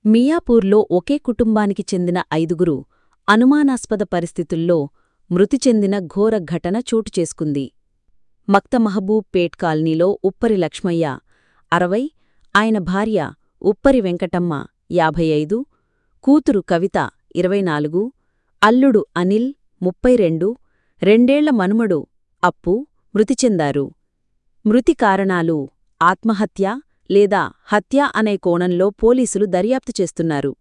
మియాపూర్లో ఒకే కుటుంబానికి చెందిన 5గురు అనుమానాస్పద పరిస్థితుల్లో మృతి చెందిన ఘోర ఘటన చోటుచేసుకుంది. మక్తమహబూబ్ పేట్ కాలనీలో ఉప్పరి లక్ష్మయ్య 60, ఆయన భార్య ఉప్పరి వెంకటమ్మ 55, కూతురు కవిత 24, అల్లుడు అనిల్ 32, రెండేళ్ల మనుమడు అప్పు మృతి చెందారు. మృతి కారణాలు ఆత్మహత్య లేదా హత్య అనే కోణంలో పోలీసులు దర్యాప్తు చేస్తున్నారు.